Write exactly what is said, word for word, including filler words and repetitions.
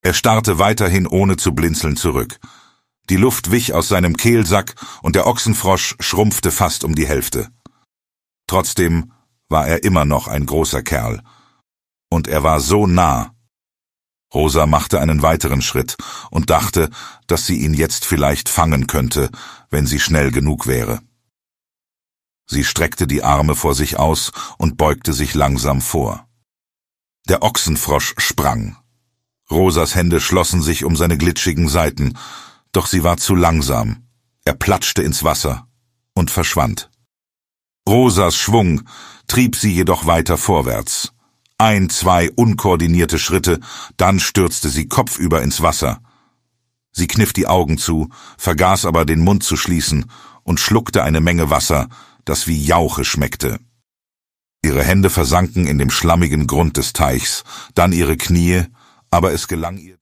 Er starrte weiterhin ohne zu blinzeln zurück. Die Luft wich aus seinem Kehlsack und der Ochsenfrosch schrumpfte fast um die Hälfte. Trotzdem war er immer noch ein großer Kerl. Und er war so nah. Rosa machte einen weiteren Schritt und dachte, dass sie ihn jetzt vielleicht fangen könnte, wenn sie schnell genug wäre. Sie streckte die Arme vor sich aus und beugte sich langsam vor. Der Ochsenfrosch sprang. Rosas Hände schlossen sich um seine glitschigen Seiten, doch sie war zu langsam. Er platschte ins Wasser und verschwand. Rosas Schwung trieb sie jedoch weiter vorwärts. Ein, zwei unkoordinierte Schritte, dann stürzte sie kopfüber ins Wasser. Sie kniff die Augen zu, vergaß aber den Mund zu schließen und schluckte eine Menge Wasser, das wie Jauche schmeckte. Ihre Hände versanken in dem schlammigen Grund des Teichs, dann ihre Knie, aber es gelang ihr,